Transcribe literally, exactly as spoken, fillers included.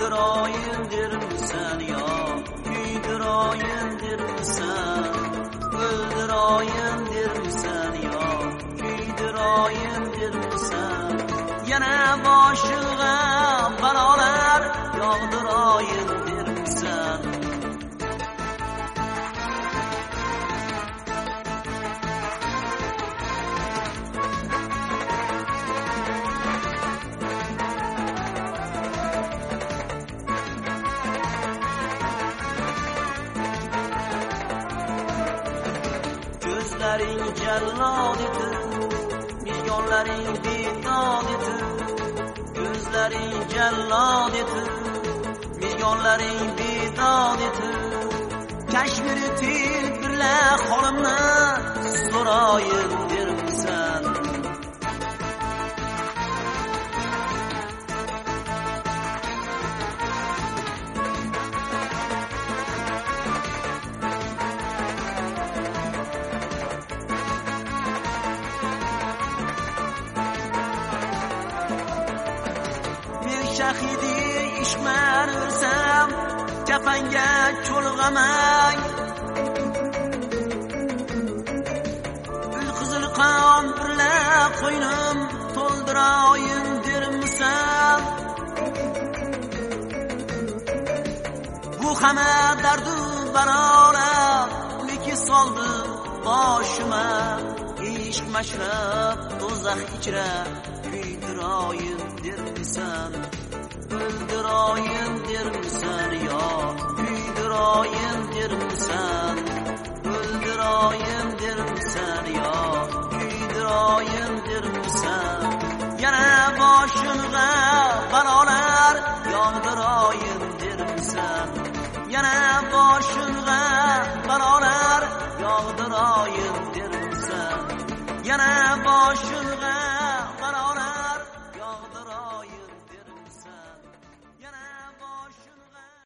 o'ldiroyin dermisan yo, kuydiroyin dermisan, o'ldiroyin dermisan yo, kuydiroyin dermisan, yana boshingga balolar yog'diroyin dermisan. Ko'zlaring jallod etib, milyonlaring bedod etib, ko'zlaring jallod etib, milyonlaring bedod etib, Kashmir til birla qolimni so'royin dermisan. Shahidi ishman o'lsam, kafanga cho'lg'amay, qizil qon birla qo'ynim to'ldiroyin dermisan. Bu hamma dardu barolar leki soldi boshima, ishq mashrab do'zax ichra kuydiroyin dermisan. O'ldiroyin dermisan yo, kuydiroyin dermisan, o'ldiroyin dermisan yo, kuydiroyin dermisan, yana boshingga balolar yog'diroyin dermisan, yana boshingga balolar yog'diroyin dermisan, yana